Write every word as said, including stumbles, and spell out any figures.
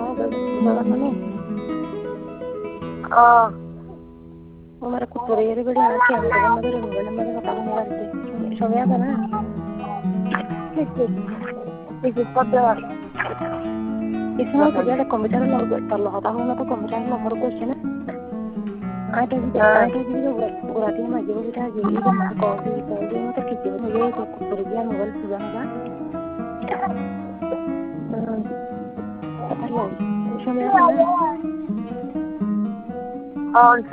اه ومرة كنت ريالي بدي أنا كان بدي ما بدي ما لما بدي أطلع من والدي شو بيا بنا تيجي تفضل اسمه كده الكمبيوتر اللي طلعته هو ده الكمبيوتر اللي مرة كويسة أنا تجي أنا تجي وراتي ما جيبه بتاع جيبه إذا ما كودي كودي ما تركيبه مجيء كنت رجال موبايل سبحان الله شو بيا بنا اه